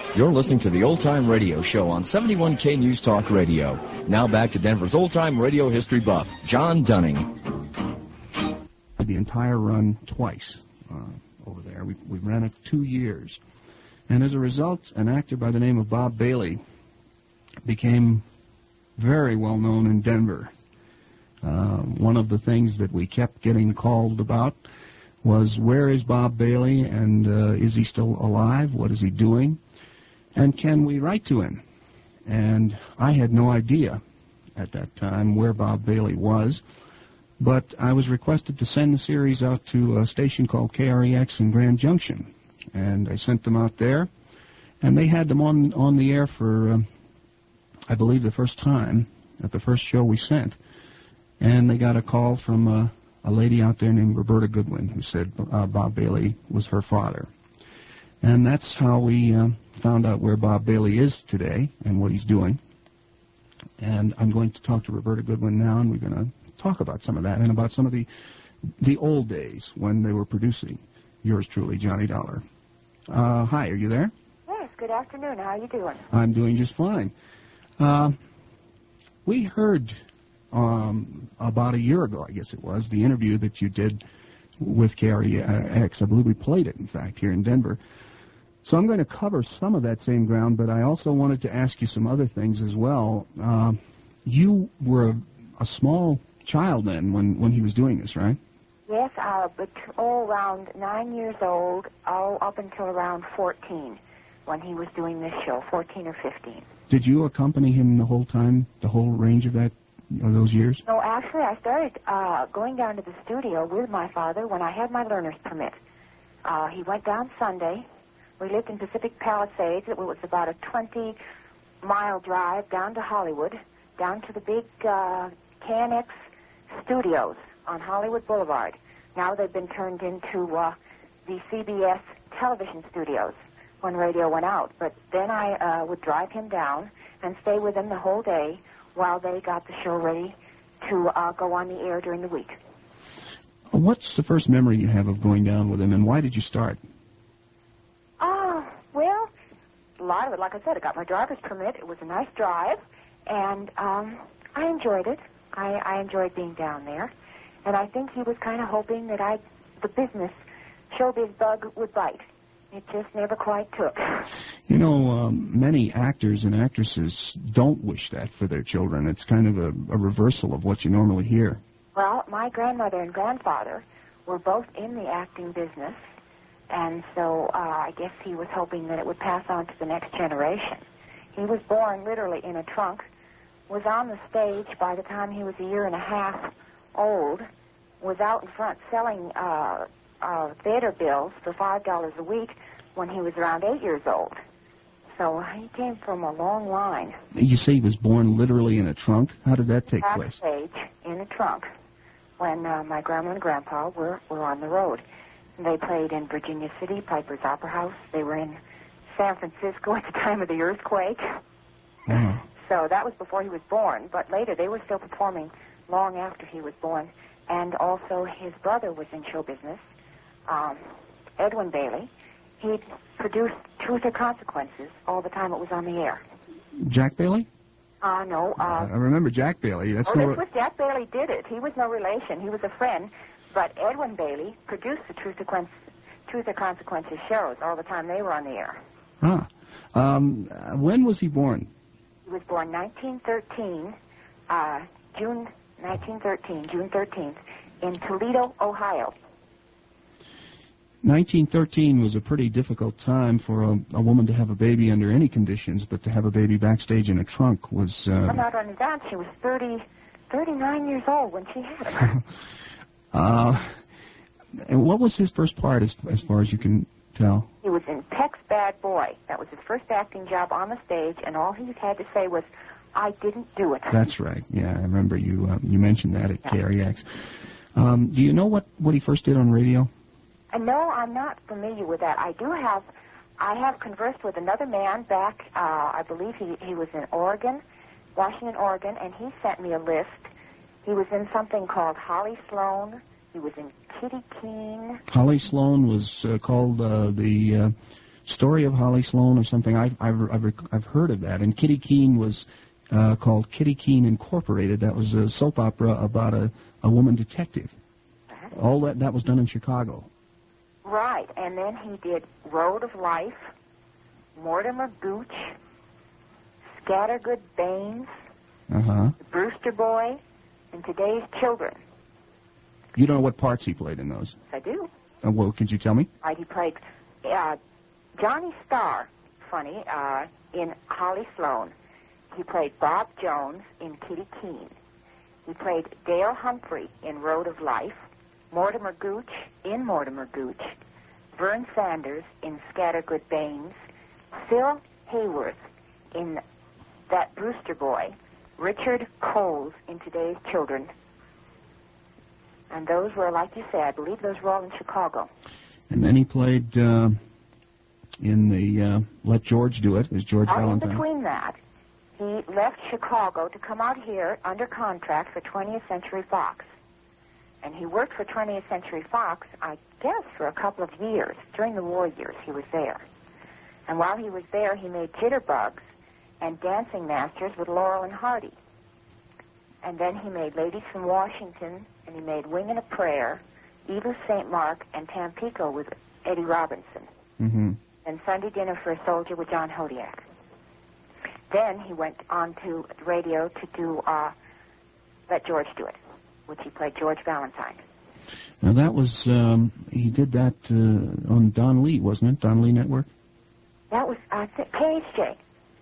You're listening to the Old Time Radio Show on 71K News Talk Radio. Now back to Denver's Old Time Radio history buff, John Dunning. The entire run twice over there. We ran it 2 years. And as a result, an actor by the name of Bob Bailey became very well known in Denver. One of the things that we kept getting called about was, where is Bob Bailey, and is he still alive? What is he doing? And can we write to him? And I had no idea at that time where Bob Bailey was, but I was requested to send the series out to a station called KREX in Grand Junction. And I sent them out there, and they had them on the air for, I believe, the first time, at the first show we sent. And they got a call from a lady out there named Roberta Goodwin, who said Bob Bailey was her father. And that's how we found out where Bob Bailey is today and what he's doing. And I'm going to talk to Roberta Goodwin now, and we're going to talk about some of that and about some of the old days when they were producing yours truly, Johnny Dollar. Hi, are you there? Yes, good afternoon. How are you doing? I'm doing just fine. We heard about a year ago, I guess it was, the interview that you did with KREX. I believe we played it, in fact, here in Denver. So I'm going to cover some of that same ground, but I also wanted to ask you some other things as well. You were a small child then when he was doing this, right? Yes, but around 9 years old, up until around 14, when he was doing this show, 14 or 15. Did you accompany him the whole time, the whole range of those years? No, actually, I started going down to the studio with my father when I had my learner's permit. He went down Sunday. We lived in Pacific Palisades. It was about a 20-mile drive down to Hollywood, down to the big KNX studios on Hollywood Boulevard. Now they've been turned into the CBS television studios when radio went out. But then I would drive him down and stay with him the whole day while they got the show ready to go on the air during the week. What's the first memory you have of going down with him, and why did you start? Well, a lot of it, like I said, I got my driver's permit. It was a nice drive, and I enjoyed it. I enjoyed being down there, and I think he was kind of hoping that the business showbiz bug would bite. It just never quite took. You know, many actors and actresses don't wish that for their children. It's kind of a reversal of what you normally hear. Well, my grandmother and grandfather were both in the acting business, and so I guess he was hoping that it would pass on to the next generation. He was born literally in a trunk, was on the stage by the time he was a year and a half old, was out in front selling theater bills for $5 a week when he was around 8 years old. So he came from a long line. You say he was born literally in a trunk? How did that take place? Backstage in a trunk when my grandma and grandpa were on the road. They played in Virginia City, Piper's Opera House. They were in San Francisco at the time of the earthquake. Wow. So that was before he was born. But later they were still performing long after he was born. And also his brother was in show business, Edwin Bailey. He produced Truth or Consequences all the time it was on the air. Jack Bailey? No. I remember Jack Bailey. This was Jack Bailey did it. He was no relation. He was a friend. But Edwin Bailey produced the Truth or Consequences shows all the time they were on the air. Huh. When was he born? He was born 1913, June 13th, in Toledo, Ohio. 1913 was a pretty difficult time for a woman to have a baby under any conditions, but to have a baby backstage in a trunk was... Not only that, she was 39 years old when she had him. And what was his first part, as far as you can tell? He was in Peck's Bad Boy. That was his first acting job on the stage, and all he had to say was, "I didn't do it." That's right. Yeah, I remember you mentioned that at KREX. Do you know what he first did on radio? No, I'm not familiar with that. I have conversed with another man back, I believe he was in Oregon, Washington, Oregon, and he sent me a list. He was in something called Holly Sloan. He was in Kitty Keene. Holly Sloan was called the Story of Holly Sloan or something. I've heard of that. And Kitty Keene was called Kitty Keene Incorporated. That was a soap opera about a woman detective. All that was done in Chicago. Right, and then he did Road of Life, Mortimer Gooch, Scattergood Baines, The Brewster Boy, and Today's Children. You don't know what parts he played in those? I do. Well, could you tell me? He played Johnny Starr, funny, in Holly Sloan. He played Bob Jones in Kitty Keene. He played Dale Humphrey in Road of Life, Mortimer Gooch in Mortimer Gooch, Vern Sanders in Scattergood Baines, Phil Hayworth in That Brewster Boy, Richard Coles in Today's Children. And those were, like you said, I believe those were all in Chicago. And then he played in the Let George Do It as George Valentine. In between that, he left Chicago to come out here under contract for 20th Century Fox. And he worked for 20th Century Fox, I guess, for a couple of years. During the war years, he was there. And while he was there, he made Jitterbugs and Dancing Masters with Laurel and Hardy. And then he made Ladies from Washington, and he made Wing and a Prayer, Eve of St. Mark, and Tampico with Eddie Robinson. Mm-hmm. And Sunday Dinner for a Soldier with John Hodiak. Then he went on to radio to do Let George Do It, which he played George Valentine. Now that was, he did that on Don Lee, wasn't it? Don Lee Network? That was, I think, KHJ.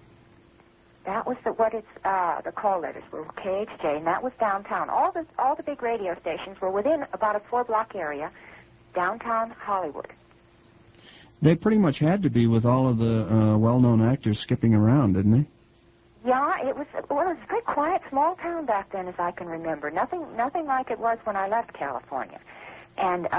That was the call letters were KHJ, and that was downtown. All the big radio stations were within about a 4-block area, downtown Hollywood. They pretty much had to be with all of the well-known actors skipping around, didn't they? Yeah, it was a very quiet, small town back then, as I can remember. Nothing like it was when I left California. And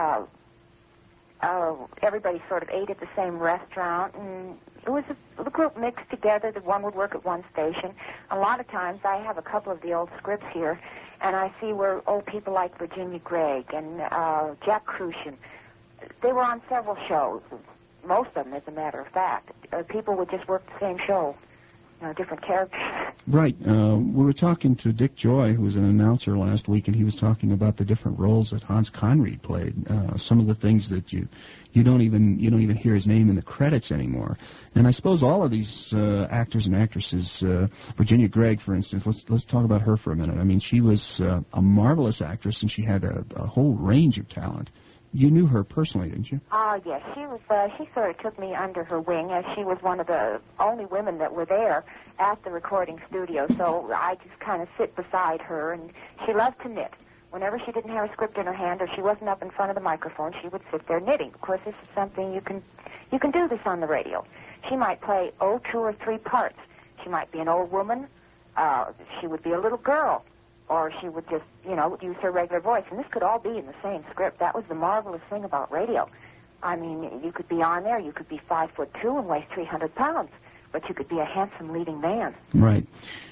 everybody sort of ate at the same restaurant, and it was a group mixed together. The one would work at one station. A lot of times, I have a couple of the old scripts here, and I see where people like Virginia Gregg and Jack Crucian, they were on several shows. Most of them, as a matter of fact. People would just work the same show, different characters. Right. We were talking to Dick Joy, who was an announcer last week, and he was talking about the different roles that Hans Conried played. Some of the things that you don't even hear his name in the credits anymore. And I suppose all of these actors and actresses, Virginia Gregg, for instance, let's talk about her for a minute. I mean, she was a marvelous actress, and she had a whole range of talent. You knew her personally, didn't you? Yes. She was. She sort of took me under her wing, as she was one of the only women that were there at the recording studio. So I just kind of sit beside her, and she loved to knit. Whenever she didn't have a script in her hand or she wasn't up in front of the microphone, she would sit there knitting. Of course, this is something you can do this on the radio. She might play 2 or 3 parts. She might be an old woman. She would be a little girl. Or she would just, use her regular voice. And this could all be in the same script. That was the marvelous thing about radio. I mean, you could be on there, you could be 5'2" and weigh 300 pounds, but you could be a handsome leading man. Right.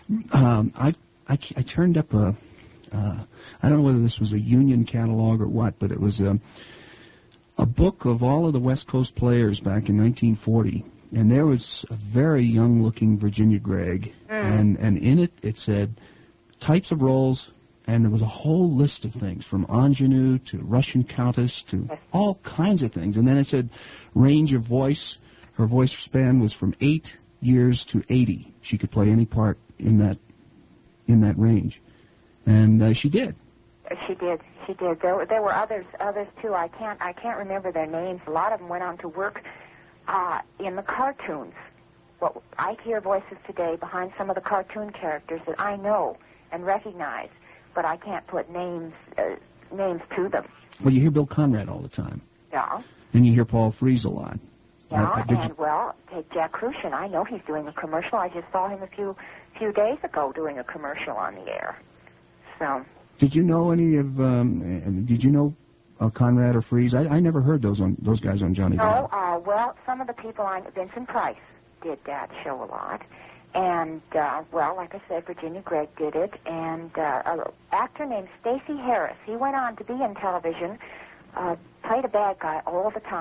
I turned up I don't know whether this was a union catalog or what, but it was a book of all of the West Coast players back in 1940. And there was a very young-looking Virginia Gregg, and in it said types of roles, and there was a whole list of things, from ingenue to Russian countess to all kinds of things. And then it said range of voice. Her voice span was from 8 years to 80. She could play any part in that range, and she did. She did. There were others too. I can't remember their names. A lot of them went on to work in the cartoons. Well, I hear voices today behind some of the cartoon characters that I know and recognize, but I can't put names to them. Well, you hear Bill Conrad all the time. Yeah. And you hear Paul Frees a lot. Yeah, take Jack Crucian. I know he's doing a commercial. I just saw him a few days ago doing a commercial on the air. So. Did you know any of? Did you know Conrad or Frees? I never heard those guys on Johnny Dollar. No. Well, some of the people Vincent Price did that show a lot. And, like I said, Virginia Gregg did it. And an actor named Stacey Harris, he went on to be in television, played a bad guy all the time.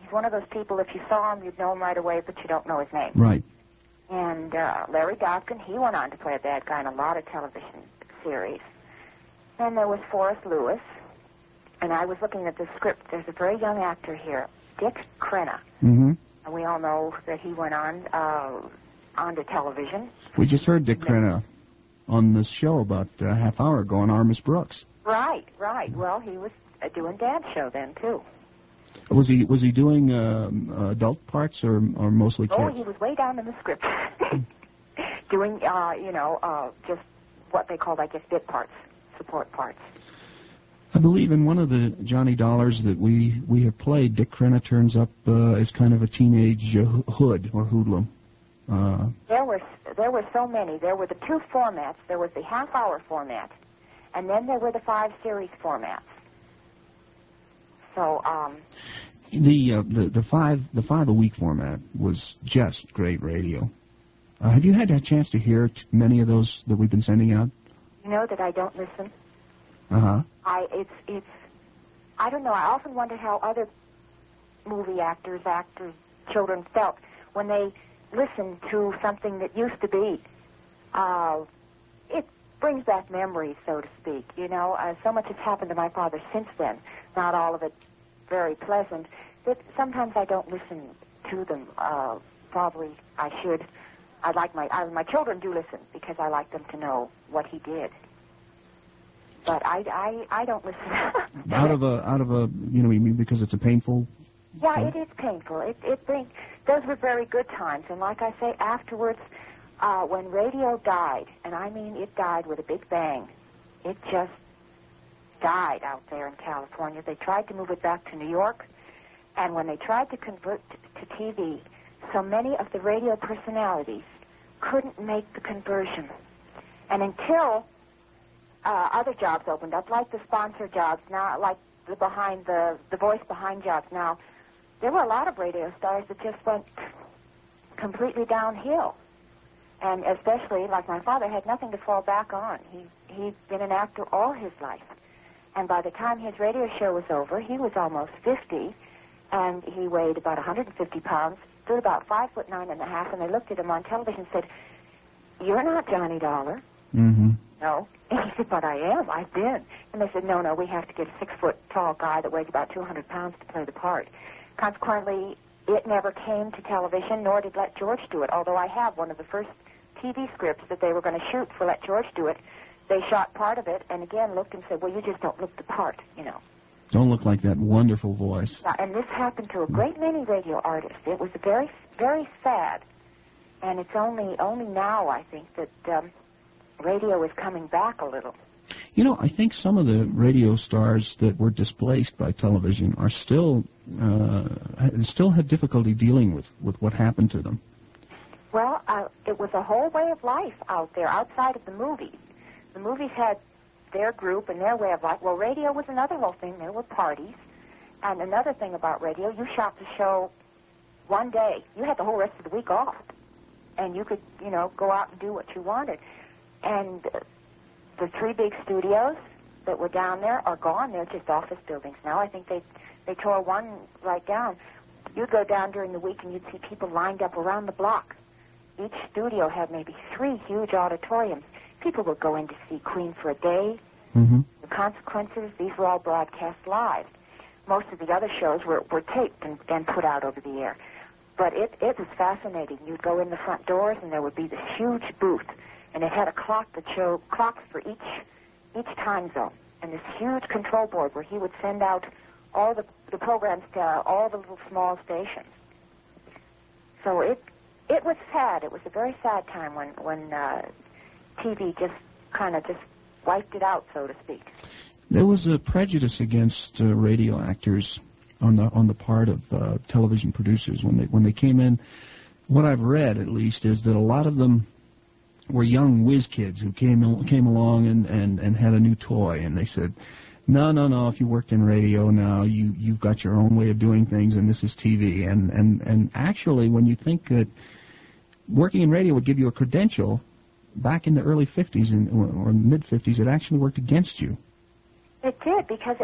He's one of those people, if you saw him, you'd know him right away, but you don't know his name. Right. And Larry Dobkin, he went on to play a bad guy in a lot of television series. And there was Forrest Lewis. And I was looking at the script. There's a very young actor here, Dick Crenna. Mm-hmm. And we all know that he went onto television. We just heard Dick Crenna on this show about a half hour ago on Armis Brooks. Right. Well, he was doing Dad's show then, too. Was he doing adult parts or mostly kids? Oh, he was way down in the script. Doing, just what they called, I guess, bit parts, support parts. I believe in one of the Johnny Dollars that we have played, Dick Crenna turns up as kind of a teenage hood or hoodlum. There were so many. There were the two formats. There was the half-hour format, and then there were the 5-series formats. So, the five a week format was just great radio. Have you had a chance to hear many of those that we've been sending out? You know that I don't listen. Uh-huh. I don't know. I often wonder how other movie actors, children felt when they listened to something that used to be. It brings back memories, so to speak. So much has happened to my father since then. Not all of it very pleasant. That sometimes I don't listen to them. Probably I should. My children do listen because I like them to know what he did. But I don't listen. out of a because it's a painful. Yeah, thing? It is painful. Those were very good times, and like I say, afterwards, when radio died, and I mean it died with a big bang, it just died out there in California. They tried to move it back to New York, and when they tried to convert to TV, so many of the radio personalities couldn't make the conversion. And until other jobs opened up, like the sponsor jobs now, like the voice behind jobs now, there were a lot of radio stars that just went completely downhill. And especially, like my father, had nothing to fall back on. He'd been an actor all his life. And by the time his radio show was over, he was almost 50, and he weighed about 150 pounds, stood about 5'9.5", and they looked at him on television and said, "You're not Johnny Dollar." Mm-hmm. No. And he said, "But I am. I've been." And they said, No, we have to get a 6-foot-tall guy that weighs about 200 pounds to play the part. Consequently, it never came to television, nor did Let George do it, although I have one of the first TV scripts that they were going to shoot for Let George do it. They shot part of it and again looked and said, "Well, you just don't look the part, Don't look like that wonderful voice. Yeah, and this happened to a great many radio artists. It was very, very sad. And it's only now, I think, that radio is coming back a little. I think some of the radio stars that were displaced by television are still have difficulty dealing with what happened to them. Well, it was a whole way of life out there, outside of the movies. The movies had their group and their way of life. Well, radio was another whole thing. There were parties. And another thing about radio, you shot the show one day. You had the whole rest of the week off. And you could, go out and do what you wanted. And the 3 big studios that were down there are gone. They're just office buildings now. I think they tore one right down. You'd go down during the week and you'd see people lined up around the block. Each studio had maybe 3 huge auditoriums. People would go in to see Queen for a day. Mm-hmm. The Consequences, these were all broadcast live. Most of the other shows were taped and put out over the air. But it was fascinating. You'd go in the front doors and there would be this huge booth. And it had a clock that showed clocks for each time zone. And this huge control board where he would send out all the programs to all the little small stations. So it was sad. It was a very sad time when TV just kind of just wiped it out, so to speak. There was a prejudice against radio actors on the part of television producers when they came in. What I've read, at least, is that a lot of them were young whiz kids who came along and had a new toy, and they said, no, if you worked in radio now, you've got your own way of doing things, and this is TV. And actually, when you think that working in radio would give you a credential, back in the early 50s or mid-50s, it actually worked against you. It did, because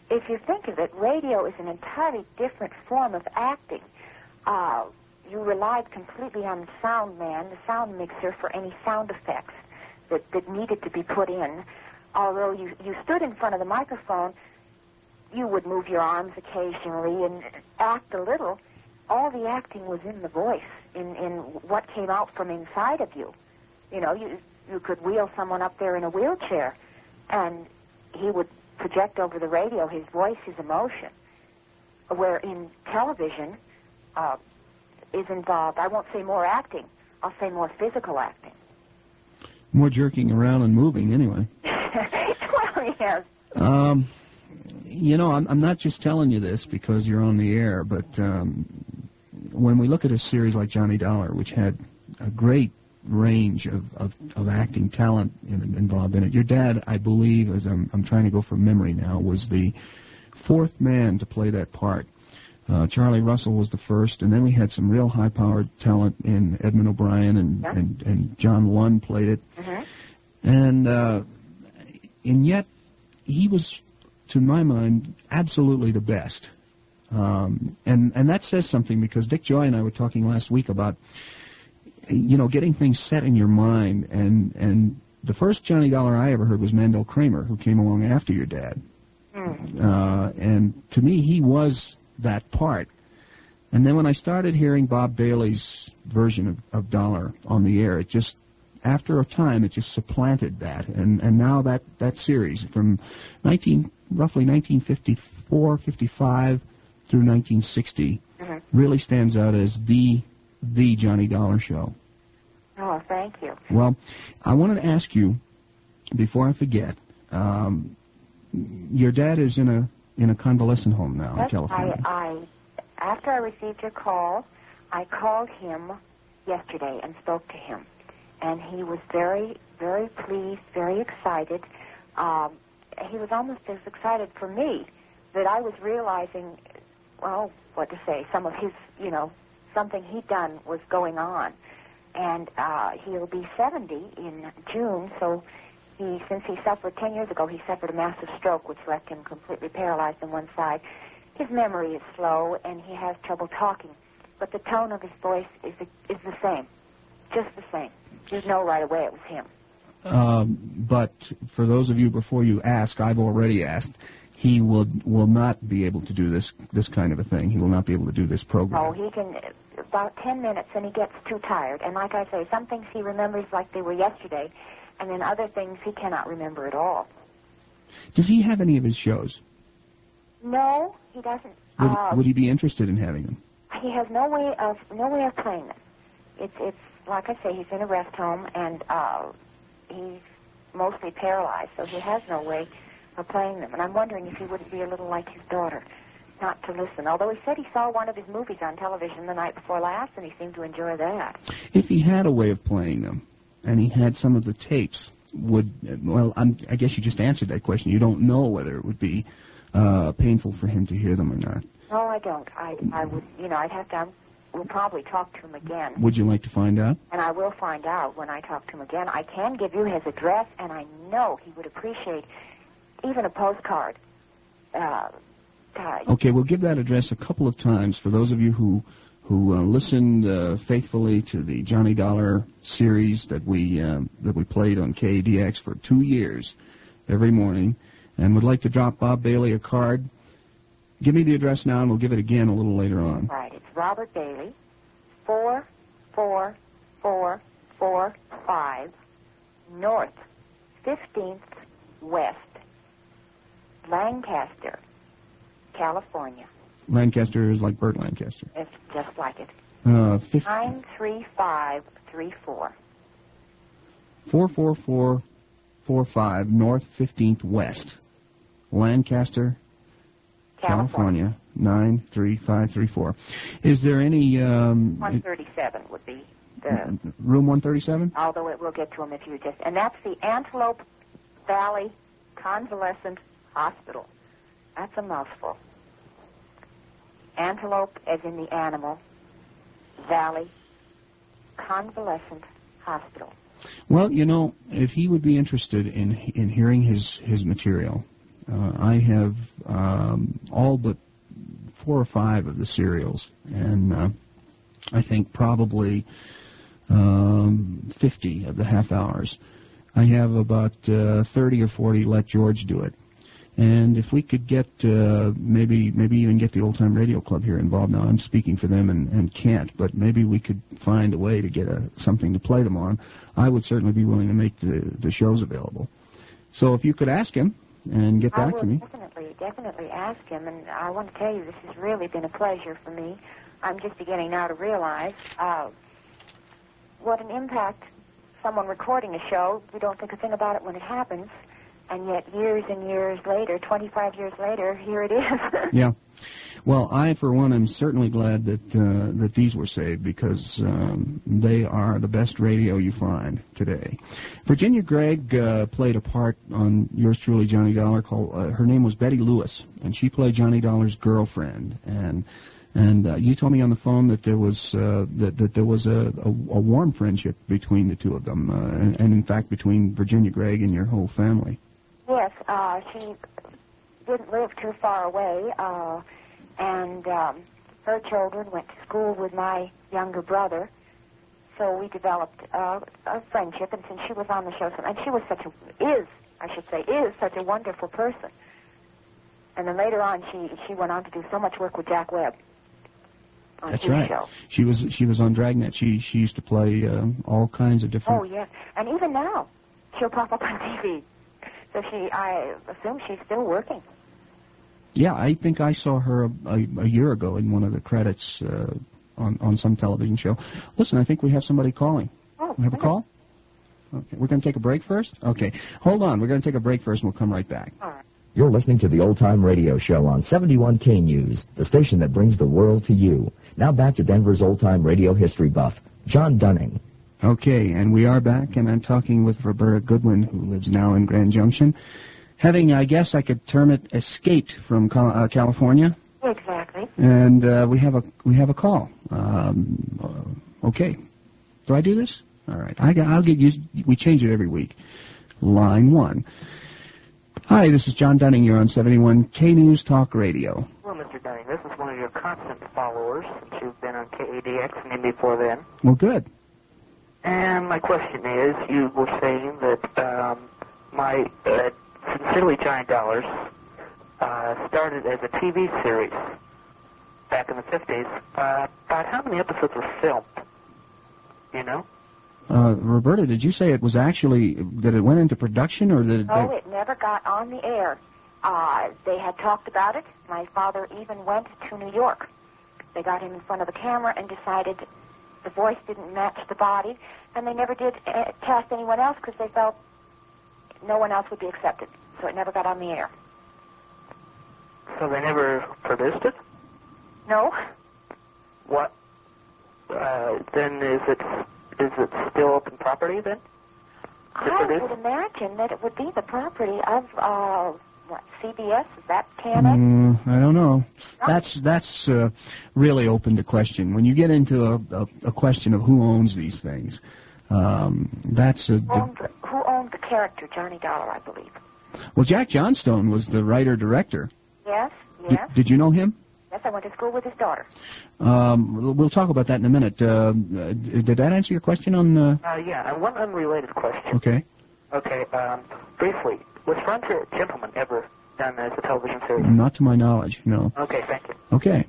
if you think of it, radio is an entirely different form of acting. You relied completely on the sound man, the sound mixer, for any sound effects that needed to be put in. Although you stood in front of the microphone, you would move your arms occasionally and act a little. All the acting was in the voice, in what came out from inside of you. You know, you could wheel someone up there in a wheelchair, and he would project over the radio his voice, his emotion. Where in television is involved, I won't say more acting, I'll say more physical acting. More jerking around and moving, anyway. Well, yes. You know, I'm not just telling you this because you're on the air, but when we look at a series like Johnny Dollar, which had a great range of acting talent involved in it, your dad, I believe, as I'm trying to go from memory now, was the fourth man to play that part. Charlie Russell was the first, and then we had some real high-powered talent in Edmund O'Brien, and John Lund played it. Mm-hmm. And yet he was, to my mind, absolutely the best. And that says something, because Dick Joy and I were talking last week about, you know, getting things set in your mind. And the first Johnny Dollar I ever heard was Mandel Kramer, who came along after your dad. And to me, he was that part. And then when I started hearing Bob Bailey's version of Dollar on the air, it just, after a time, it just supplanted that. And now that series from roughly 1954, 55 through 1960 really stands out as the Johnny Dollar show. Oh, thank you. Well, I wanted to ask you, before I forget, your dad is in a convalescent home now in California. After I received your call, I called him yesterday and spoke to him. And he was very, very pleased, very excited. He was almost as excited for me that I was realizing, well, what to say, some of his, you know, something he'd done was going on. And he'll be 70 in June, so since he suffered 10 years ago, he suffered a massive stroke, which left him completely paralyzed on one side. His memory is slow, and he has trouble talking. But the tone of his voice is the same, just the same. You'd know right away it was him. But for those of you, before you ask, I've already asked, he will not be able to do this kind of a thing. He will not be able to do this program. Oh, he can, about 10 minutes, and he gets too tired. And like I say, some things he remembers like they were yesterday, and then other things he cannot remember at all. Does he have any of his shows? No, he doesn't. Would he be interested in having them? He has no way of playing them. It's like I say, he's in a rest home, and he's mostly paralyzed, so he has no way of playing them. And I'm wondering if he wouldn't be a little like his daughter, not to listen. Although he said he saw one of his movies on television the night before last, and he seemed to enjoy that. If he had a way of playing them, and he had some of the tapes, I guess you just answered that question. You don't know whether it would be painful for him to hear them or not. No, I don't. I would, I'd have to, we'll probably talk to him again. Would you like to find out? And I will find out when I talk to him again. I can give you his address, and I know he would appreciate even a postcard. Okay, we'll give that address a couple of times for those of you who listened faithfully to the Johnny Dollar series that we played on KADX for 2 years every morning, and would like to drop Bob Bailey a card. Give me the address now, and we'll give it again a little later on. Right, it's Robert Bailey, 44445 North 15th West, Lancaster, California. Lancaster is like Burt Lancaster. It's just like it. 93534. 44445 North 15th West, Lancaster, California, 93534. Is there any... 137 would be the... Room 137? Although it will get to him if you just... And that's the Antelope Valley Convalescent Hospital. That's a mouthful. Antelope, as in the animal, Valley Convalescent Hospital. Well, if he would be interested in hearing his material, I have all but 4 or 5 of the serials, and I think probably 50 of the half hours. I have about 30 or 40 Let George Do It. And if we could get, maybe even get the Old Time Radio Club here involved. Now, I'm speaking for them and can't, but maybe we could find a way to get something to play them on. I would certainly be willing to make the shows available. So if you could ask him and get back to me. I will definitely ask him, and I want to tell you this has really been a pleasure for me. I'm just beginning now to realize what an impact someone recording a show, you don't think a thing about it when it happens. And yet, years and years later, 25 years later, here it is. Yeah. Well, I, for one, am certainly glad that these were saved because they are the best radio you find today. Virginia Gregg played a part on Yours Truly, Johnny Dollar. Her name was Betty Lewis, and she played Johnny Dollar's girlfriend. And you told me on the phone that there was that there was a warm friendship between the two of them, and in fact between Virginia Gregg and your whole family. Yes, she didn't live too far away, and her children went to school with my younger brother, so we developed a friendship, and since she was on the show, and she was is such a wonderful person. And then later on, she went on to do so much work with Jack Webb. That's right. Show. She was on Dragnet. She used to play all kinds of different. Oh yes, and even now, she'll pop up on TV. So I assume she's still working. Yeah, I think I saw her a year ago in one of the credits on some television show. Listen, I think we have somebody calling. Oh, we have a call? Okay, we're going to take a break first? Okay, hold on. We're going to take a break first, and we'll come right back. All right. You're listening to the Old Time Radio Show on 71K News, the station that brings the world to you. Now back to Denver's Old Time Radio history buff, John Dunning. Okay, and we are back, and I'm talking with Roberta Goodwin, who lives now in Grand Junction, having, I guess I could term it, escaped from California. Exactly. And we have a call. Okay, do I do this? All right, I'll get used. We change it every week. Line 1. Hi, this is John Dunning. You're on 71K News Talk Radio. Well, Mr. Dunning, this is one of your constant followers since you've been on KADX and even before then. Well, good. And my question is, you were saying that my Sincerely Johnny Dollars started as a TV series back in the 50s. About how many episodes were filmed? You know? Roberta, did you say it was actually, that it went into production, or that No, it never got on the air. They had talked about it. My father even went to New York. They got him in front of the camera and decided the voice didn't match the body, and they never did cast anyone else because they felt no one else would be accepted. So it never got on the air. So they never produced it? No. What? Then is it still open property then? I would imagine that it would be the property of CBS? Is that TNX? I don't know. That's really open to question. When you get into a question of who owns these things, that's who owned the character Johnny Dollar, I believe. Well, Jack Johnstone was the writer-director. Yes. Did you know him? Yes, I went to school with his daughter. We'll talk about that in a minute. Did that answer your question on... Yeah, and one unrelated question. Okay. Okay, briefly, was Frontier Gentleman ever done as a television series? Not to my knowledge, no. Okay, thank you. Okay.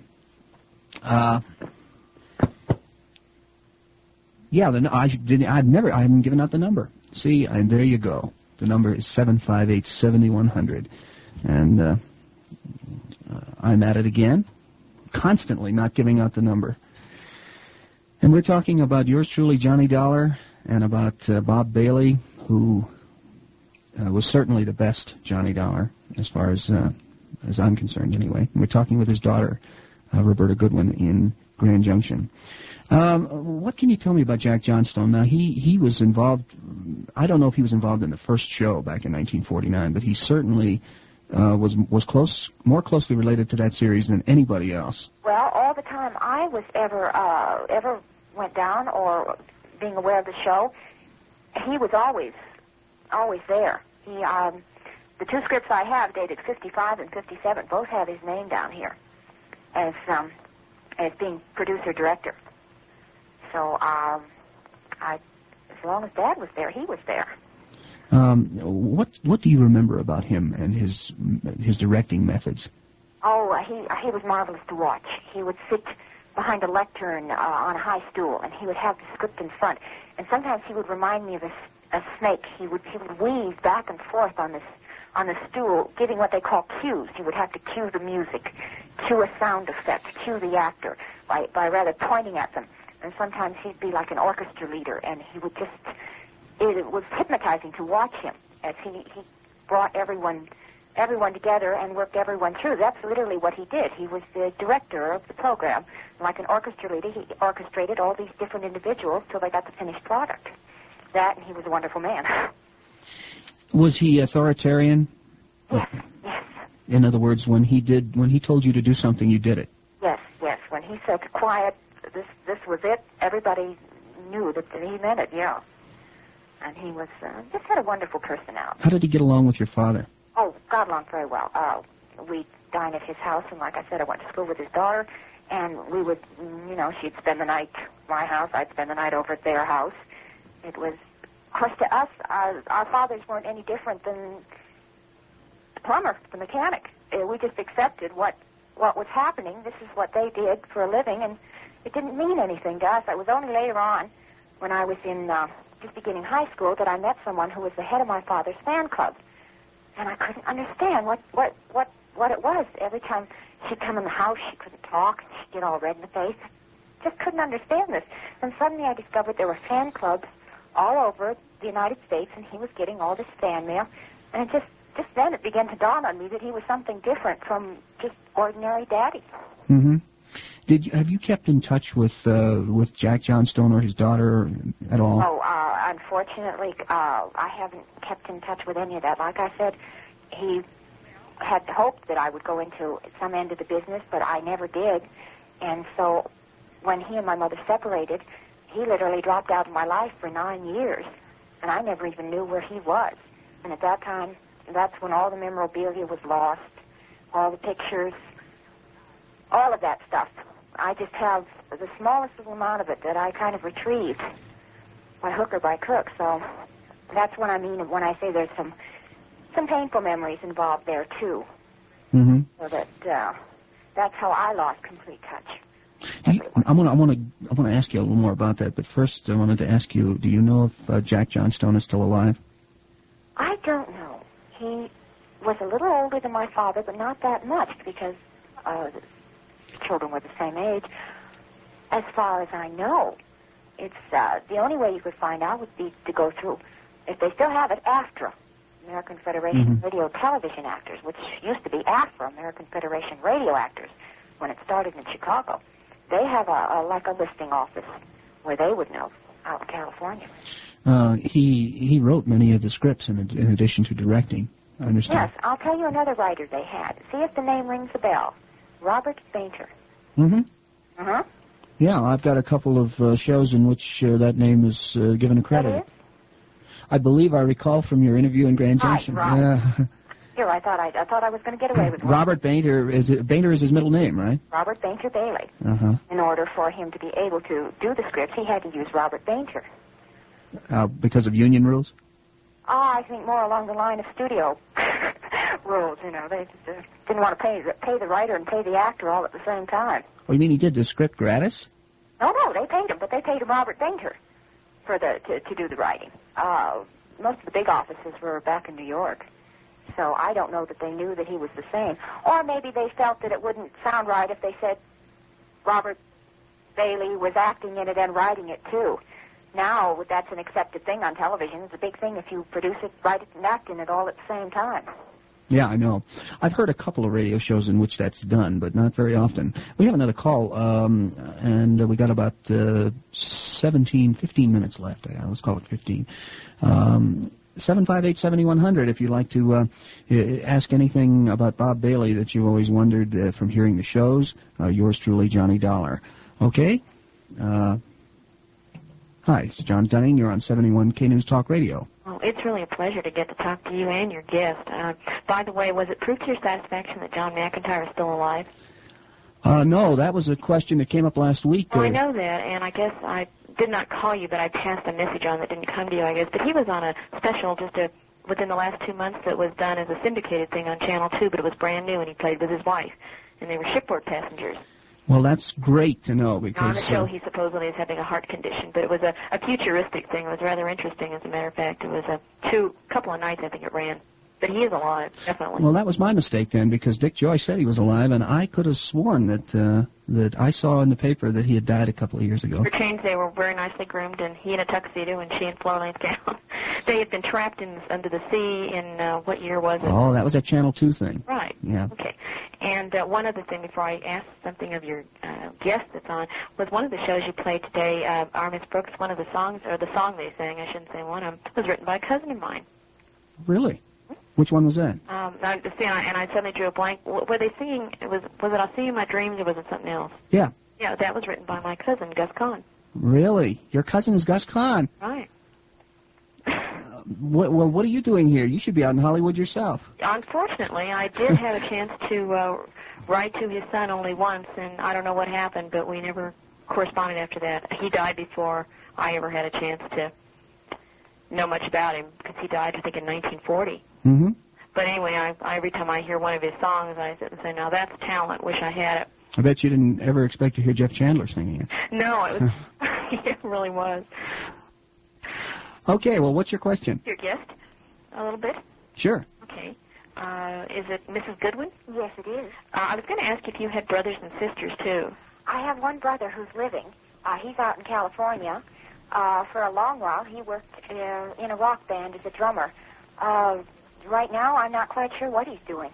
Yeah, I haven't given out the number. See, and there you go. The number is 758-7100. And I'm at it again, constantly not giving out the number. And we're talking about yours truly, Johnny Dollar, and about Bob Bailey, who was certainly the best Johnny Dollar, as far as I'm concerned anyway. And we're talking with his daughter, Roberta Goodwin, in Grand Junction. What can you tell me about Jack Johnstone? Now, he was involved, I don't know if he was involved in the first show back in 1949, but he certainly was more closely related to that series than anybody else. Well, all the time I was ever went down or being aware of the show, he was always there. He the two scripts I have, dated 55 and 57, both have his name down here as being producer-director. So, as long as Dad was there, he was there. What do you remember about him and his directing methods? Oh, he was marvelous to watch. He would sit behind a lectern on a high stool, and he would have the script in front. And sometimes he would remind me of a snake. He would weave back and forth on the stool, giving what they call cues. He would have to cue the music, cue a sound effect, cue the actor by rather pointing at them. And sometimes he'd be like an orchestra leader, and he would just... It was hypnotizing to watch him as he brought everyone together and worked everyone through. That's literally what he did. He was the director of the program. Like an orchestra leader, he orchestrated all these different individuals till they got the finished product. That, and he was a wonderful man. Was he authoritarian? Yes. In other words, when he told you to do something, you did it? Yes. When he said quiet, this was it, everybody knew that he meant it, yeah. And he was just had a wonderful personality. How did he get along with your father? Oh, got along very well. We'd dine at his house, and like I said, I went to school with his daughter, and we would, she'd spend the night at my house, I'd spend the night over at their house. It was, of course, to us, our fathers weren't any different than the plumber, the mechanic. We just accepted what was happening. This is what they did for a living, and it didn't mean anything to us. It was only later on, when I was in just beginning high school, that I met someone who was the head of my father's fan club. And I couldn't understand what it was. Every time she'd come in the house, she couldn't talk. She'd get all red in the face. Just couldn't understand this. And suddenly I discovered there were fan clubs all over the United States, and he was getting all this fan mail. And just then it began to dawn on me that he was something different from just ordinary daddy. Mm-hmm. Have you kept in touch with Jack Johnstone or his daughter at all? Oh, unfortunately, I haven't kept in touch with any of that. Like I said, he had hoped that I would go into some end of the business, but I never did. And so when he and my mother separated, he literally dropped out of my life for 9 years, and I never even knew where he was. And at that time, that's when all the memorabilia was lost, all the pictures, all of that stuff. I just have the smallest little amount of it that I kind of retrieved by hook or by crook. So that's what I mean when I say there's some painful memories involved there too. Mm-hmm. So that that's how I lost complete touch. I want to ask you a little more about that, but first I wanted to ask you: do you know if Jack Johnstone is still alive? I don't know. He was a little older than my father, but not that much because the children were the same age. As far as I know, it's the only way you could find out would be to go through, if they still have it, AFTRA, American Federation of Radio Television Actors, which used to be AFRA, American Federation Radio Actors, when it started in Chicago. They have like a listing office where they would know out in California. He wrote many of the scripts in addition to directing, I understand. Yes, I'll tell you another writer they had. See if the name rings a bell. Robert Bainter. Mm-hmm. Uh-huh. Yeah, I've got a couple of shows in which that name is given a credit. That is? I believe I recall from your interview in Grand Junction. Right. Here, I thought I was going to get away with one. Robert Bainter Bainter is his middle name, right? Robert Bainter Bailey. Uh-huh. In order for him to be able to do the scripts, he had to use Robert Bainter. Because of union rules? I think more along the line of studio rules. They just didn't want to pay the writer and pay the actor all at the same time. Oh, you mean he did the script gratis? No, they paid him, but they paid him Robert Bainter for to do the writing. Most of the big offices were back in New York, so I don't know that they knew that he was the same. Or maybe they felt that it wouldn't sound right if they said Robert Bailey was acting in it and writing it too. Now, that's an accepted thing on television. It's a big thing if you produce it, write it, and act in it all at the same time. Yeah, I know. I've heard a couple of radio shows in which that's done, but not very often. We have another call, and we got about 15 minutes left. Let's call it 15. 758-7100 if you'd like to ask anything about Bob Bailey that you've always wondered from hearing the shows. Yours truly, Johnny Dollar. Okay? Hi, it's John Dunning. You're on 71K News Talk Radio. Oh, it's really a pleasure to get to talk to you and your guest. By the way, was it proof to your satisfaction that John McIntyre is still alive? No, that was a question that came up last week. Well, I know that, and I guess I did not call you, but I passed a message on that didn't come to you, I guess. But he was on a special within the last 2 months that was done as a syndicated thing on Channel 2, but it was brand new, and he played with his wife, and they were shipboard passengers. Well, that's great to know because... On the show, he supposedly is having a heart condition, but it was a futuristic thing. It was rather interesting, as a matter of fact. It was a couple of nights, I think it ran. But he is alive, definitely. Well, that was my mistake then, because Dick Joyce said he was alive, and I could have sworn that I saw in the paper that he had died a couple of years ago. For change, they were very nicely groomed, and he in a tuxedo and she in floor-length gown. They had been trapped under the sea in, what year was it? Oh, that was that Channel 2 thing. Right. Yeah. Okay. And one other thing before I ask something of your guest that's on, was one of the shows you played today, Miss Brooks, one of the songs, or the song they sang, I shouldn't say one of them, was written by a cousin of mine. Really? Which one was that? I suddenly drew a blank. Were they singing, was it I'll See You in My Dreams, or was it something else? Yeah. Yeah, that was written by my cousin, Gus Kahn. Really? Your cousin is Gus Kahn? Right. What are you doing here? You should be out in Hollywood yourself. Unfortunately, I did have a chance to write to his son only once, and I don't know what happened, but we never corresponded after that. He died before I ever had a chance to know much about him, because he died, I think, in 1940. Mm-hmm. But anyway, every time I hear one of his songs, I sit and say, now that's talent. Wish I had it. I bet you didn't ever expect to hear Jeff Chandler singing it. No, it was. It really was. Okay, well, what's your question? Your guest, a little bit? Sure. Okay. Is it Mrs. Goodwin? Yes, it is. I was going to ask if you had brothers and sisters, too. I have one brother who's living. He's out in California. For a long while, he worked in a rock band as a drummer. Right now, I'm not quite sure what he's doing.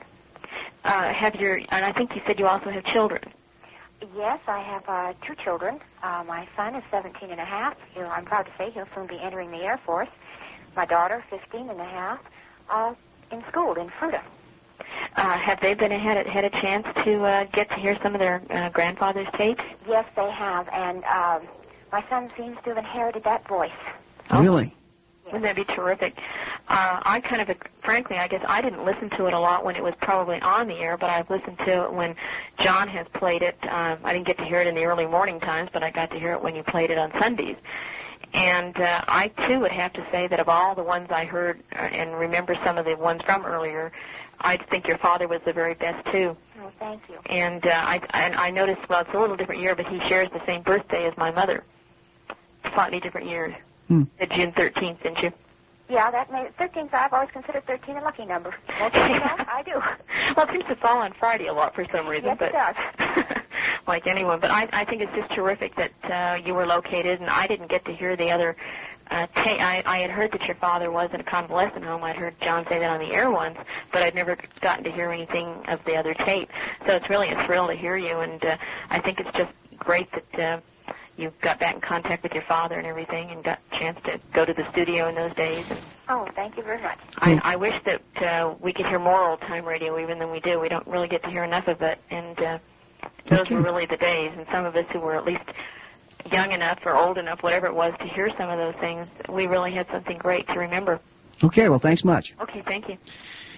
And I think you said you also have children. Yes, I have 2 children. My son is 17 and a half. I'm proud to say he'll soon be entering the Air Force. My daughter, 15 and a half, in school in Fruta. Have they had a chance to get to hear some of their grandfather's tapes? Yes, they have, and my son seems to have inherited that voice. Really? Yes. Wouldn't that be terrific? I frankly, I guess I didn't listen to it a lot when it was probably on the air, but I've listened to it when John has played it. I didn't get to hear it in the early morning times, but I got to hear it when you played it on Sundays. And I, too, would have to say that of all the ones I heard and remember some of the ones from earlier, I think your father was the very best, too. Oh, thank you. And I noticed, well, it's a little different year, but he shares the same birthday as my mother. Slightly different years. June 13th, didn't you? Yeah, that made 13th. I've always considered 13 a lucky number. I do. Well, it seems to fall on Friday a lot for some reason. Yes, but it does. like anyone. But I think it's just terrific that you were located, and I didn't get to hear the other tape. I had heard that your father was in a convalescent home. I'd heard John say that on the air once, but I'd never gotten to hear anything of the other tape. So it's really a thrill to hear you, and I think it's just great that you got back in contact with your father and everything and got a chance to go to the studio in those days. And oh, thank you very much. I wish that we could hear more old-time radio even than we do. We don't really get to hear enough of it, and those were really the days. And some of us who were at least young enough or old enough, whatever it was, to hear some of those things, we really had something great to remember. Okay, well, thanks much. Okay, thank you.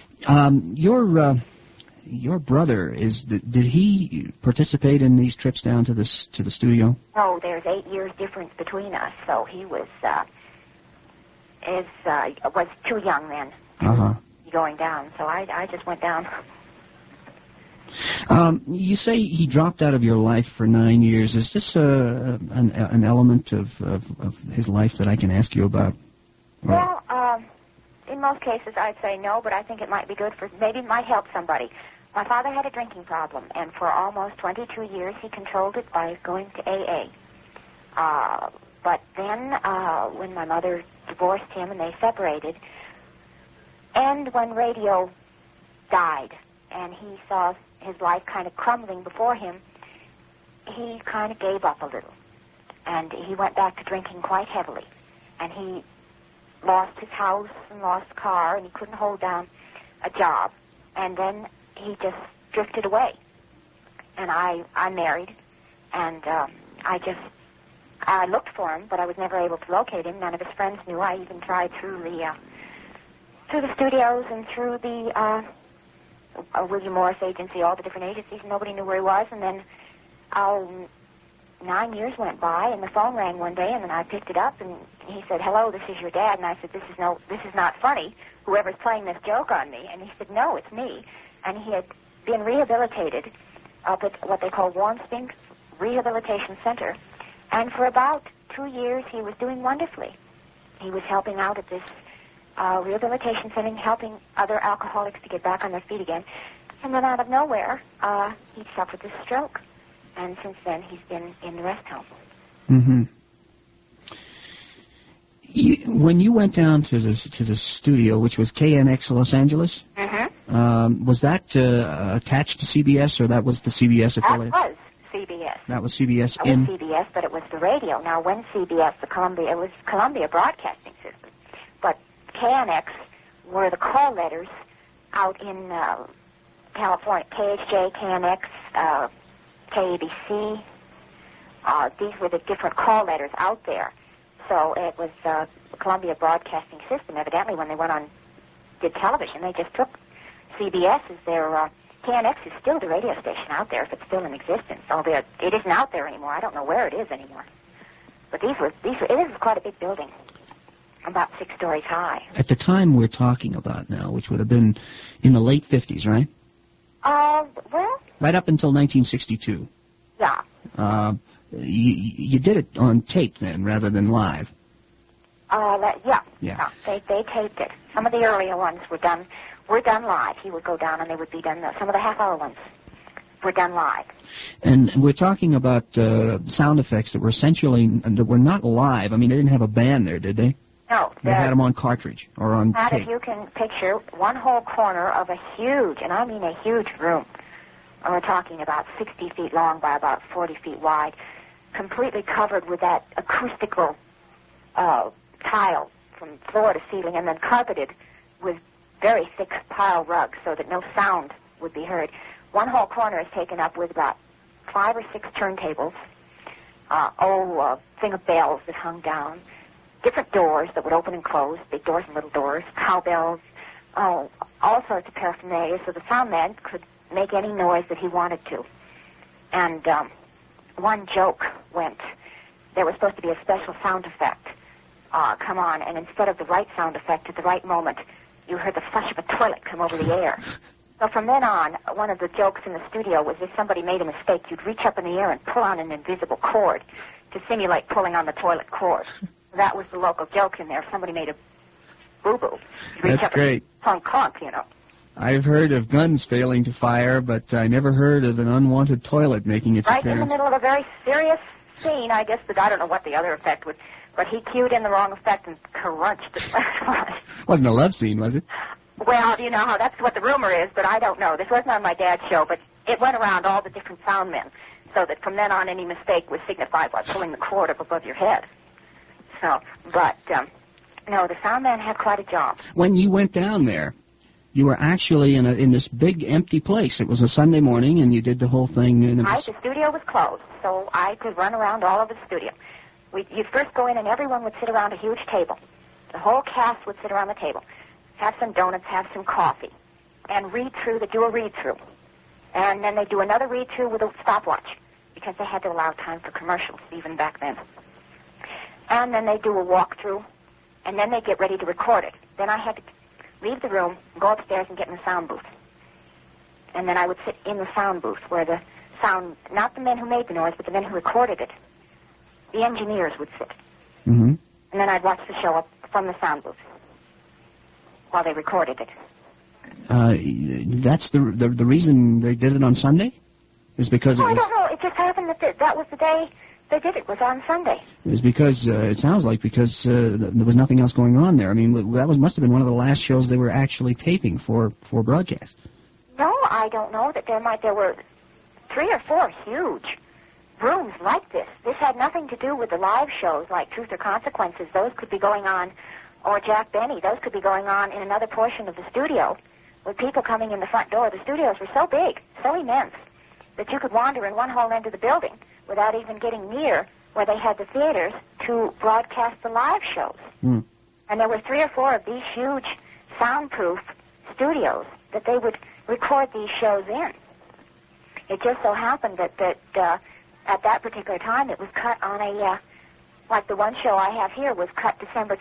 Your brother, did he participate in these trips down to the studio? No, there's 8 years difference between us, so he was too young then. Going down, so I just went down. You say he dropped out of your life for 9 years. Is this an element of his life that I can ask you about? Well, in most cases I'd say no, but I think it might be good maybe it might help somebody. My father had a drinking problem, and for almost 22 years he controlled it by going to AA. But then when my mother divorced him and they separated, and when radio died and he saw his life kind of crumbling before him, he kind of gave up a little. And he went back to drinking quite heavily. And he lost his house and lost a car, and he couldn't hold down a job. And then he just drifted away. And I married, and I I looked for him, but I was never able to locate him. None of his friends knew. I even tried through the studios and through the William Morris agency, all the different agencies. Nobody knew where he was. And then 9 years went by, and the phone rang one day, and then I picked it up, and he said, "Hello, this is your dad." And I said, "This is not funny. Whoever's playing this joke on me." And he said, "No, it's me." And he had been rehabilitated up at what they call Warmspink Rehabilitation Center. And for about 2 years, he was doing wonderfully. He was helping out at this rehabilitation center, helping other alcoholics to get back on their feet again. And then out of nowhere, he suffered this stroke. And since then, he's been in the rest home. Mm-hmm. When you went down to the studio, which was KNX Los Angeles, was that attached to CBS, or that was the CBS affiliate? That was CBS. That was CBS It was CBS, but it was the radio. Now, when CBS, it was Columbia Broadcasting System. But KNX were the call letters out in California. KHJ, KNX, KABC. These were the different call letters out there. So it was the Columbia Broadcasting System. Evidently, when they went on, did television, they just took CBS as their... KNX is still the radio station out there if it's still in existence. Although it isn't out there anymore. I don't know where it is anymore. But it is quite a big building, about 6 stories high. At the time we're talking about now, which would have been in the late 50s, right? Well... Right up until 1962. Yeah. You did it on tape then, rather than live. Yeah. They taped it. Some of the earlier ones were done live. He would go down and they would be done. Some of the half-hour ones were done live. And we're talking about sound effects that were not live. I mean, they didn't have a band there, did they? No. They had them on cartridge or on tape. If you can picture one whole corner of a huge, and I mean a huge room. We're talking about 60 feet long by about 40 feet wide, completely covered with that acoustical tile from floor to ceiling, and then carpeted with very thick pile rugs so that no sound would be heard. One whole corner is taken up with about 5 or 6 turntables, thing of bells that hung down, different doors that would open and close, big doors and little doors, cowbells, all sorts of paraphernalia, so the sound man could make any noise that he wanted to. And one joke went, there was supposed to be a special sound effect come on, and instead of the right sound effect at the right moment, you heard the flush of a toilet come over the air. So from then on, one of the jokes in the studio was if somebody made a mistake, you'd reach up in the air and pull on an invisible cord to simulate pulling on the toilet cord. That was the local joke in there. If somebody made a boo-boo, you'd reach up great. And clunk, you know. I've heard of guns failing to fire, but I never heard of an unwanted toilet making its appearance. Right in the middle of a very serious scene, I guess, I don't know what the other effect was, but he cued in the wrong effect and crunched it. Wasn't a love scene, was it? Well, you know how that's what the rumor is, but I don't know. This wasn't on my dad's show, but it went around all the different sound men, so that from then on any mistake was signified by pulling the cord up above your head. So, but, no, the sound man had quite a job. When you went down there, you were actually in this big empty place. It was a Sunday morning, and you did the whole thing. The studio was closed, so I could run around all over the studio. You'd first go in, and everyone would sit around a huge table. The whole cast would sit around the table, have some donuts, have some coffee, and do a read-through. And then they'd do another read-through with a stopwatch, because they had to allow time for commercials, even back then. And then they'd do a walkthrough, and then they'd get ready to record it. Then I had to leave the room, go upstairs, and get in the sound booth. And then I would sit in the sound booth where the sound, not the men who made the noise, but the men who recorded it. The engineers would sit. Mm-hmm. And then I'd watch the show up from the sound booth while they recorded it. That's the reason they did it on Sunday? Is because I don't know. It just happened that was the day they did it. Was on Sunday. It was because, it sounds like, because there was nothing else going on there. I mean, that must have been one of the last shows they were actually taping for broadcast. No, I don't know. There were 3 or 4 huge rooms like this. This had nothing to do with the live shows like Truth or Consequences. Those could be going on, or Jack Benny. Those could be going on in another portion of the studio with people coming in the front door. The studios were so big, so immense, that you could wander in one whole end of the building without even getting near where they had the theaters to broadcast the live shows. Mm. And there were 3 or 4 of these huge soundproof studios that they would record these shows in. It just so happened that at that particular time it was cut on a, like the one show I have here was cut December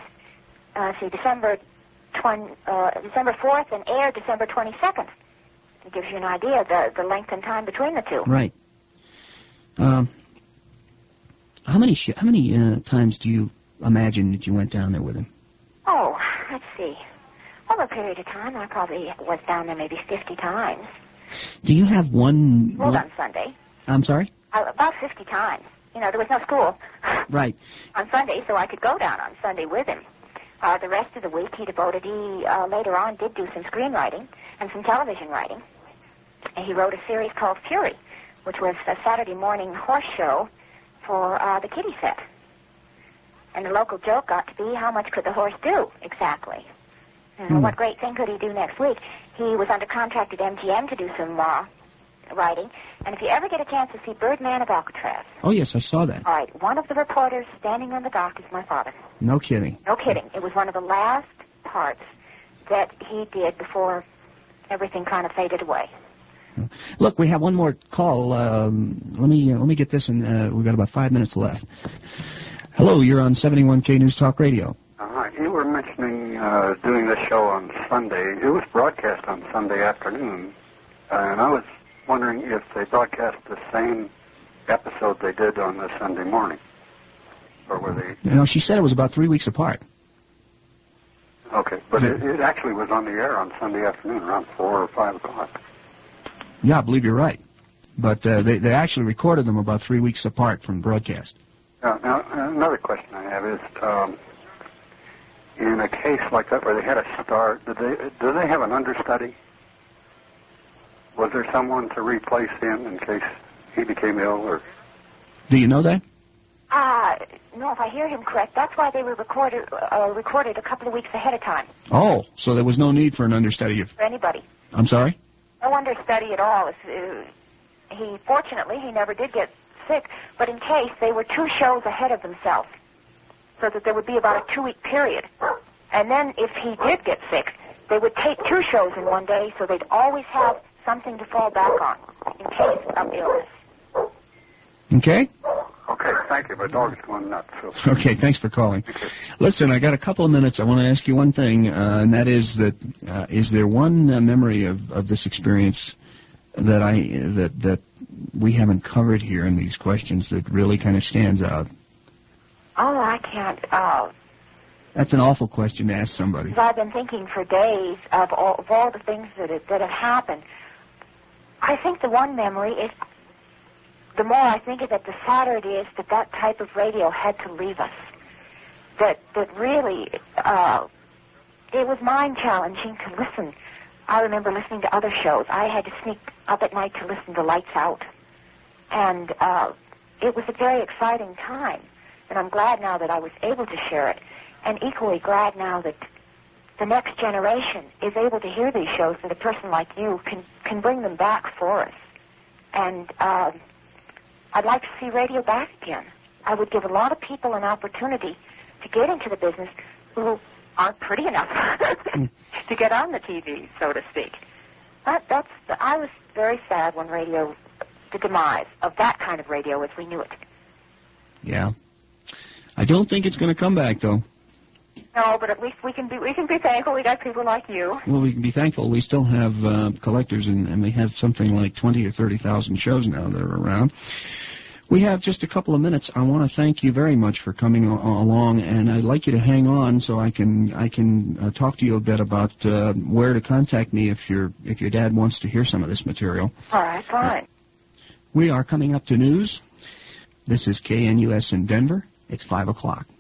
4th and aired December 22nd. It gives you an idea of the length and time between the two. Right. How many times do you imagine that you went down there with him? Oh, let's see. Over a period of time, I probably was down there maybe 50 times. Do you have one... School on Sunday. I'm sorry? About 50 times. You know, there was no school. Right. On Sunday, so I could go down on Sunday with him. The rest of the week, he later on did do some screenwriting and some television writing. And he wrote a series called Fury, which was a Saturday morning horse show for the kiddie set. And the local joke got to be, how much could the horse do exactly? And what great thing could he do next week? He was under contract at MGM to do some writing. And if you ever get a chance to see Birdman of Alcatraz... Oh, yes, I saw that. All right, one of the reporters standing on the dock is my father. No kidding. No kidding. It was one of the last parts that he did before everything kind of faded away. Look, we have one more call. Let me get this, and we've got about 5 minutes left. Hello, you're on 71K News Talk Radio. You were mentioning doing this show on Sunday. It was broadcast on Sunday afternoon, and I was wondering if they broadcast the same episode they did on the Sunday morning, or were they... You know, she said it was about 3 weeks apart. Okay, but it actually was on the air on Sunday afternoon, around 4 or 5 o'clock. Yeah, I believe you're right. But they actually recorded them about 3 weeks apart from broadcast. Now, another question I have is, in a case like that where they had a star, do they have an understudy? Was there someone to replace him in case he became ill? Or? Do you know that? No, if I hear him correct, that's why they were recorded a couple of weeks ahead of time. Oh, so there was no need for an understudy for anybody. I'm sorry? No understudy at all. Fortunately, he never did get sick, but in case, they were 2 shows ahead of themselves, so that there would be about a 2-week period. And then if he did get sick, they would tape 2 shows in one day, so they'd always have something to fall back on in case of illness. Okay? Okay, thank you. My dog's going nuts. So. Okay, thanks for calling. Listen, I got a couple of minutes. I want to ask you one thing, and that is that is there one memory of this experience that we haven't covered here in these questions that really kind of stands out? Oh, I can't. That's an awful question to ask somebody. I've been thinking for days of all the things that have happened. I think the one memory is, the more I think of it, the sadder it is that type of radio had to leave us. That really, it was mind-challenging to listen. I remember listening to other shows. I had to sneak up at night to listen to Lights Out. And it was a very exciting time. And I'm glad now that I was able to share it. And equally glad now that the next generation is able to hear these shows, that a person like you can bring them back for us. And I'd like to see radio back again. I would give a lot of people an opportunity to get into the business who aren't pretty enough to get on the TV, so to speak. I was very sad when the demise of that kind of radio as we knew it. Yeah. I don't think it's going to come back, though. No, but at least we can be thankful we got people like you. Well, we can be thankful. We still have collectors, and we have something like 20 or 30,000 shows now that are around. We have just a couple of minutes. I want to thank you very much for coming along, and I'd like you to hang on so I can talk to you a bit about where to contact me if your dad wants to hear some of this material. All right, fine. We are coming up to news. This is KNUS in Denver. It's 5 o'clock.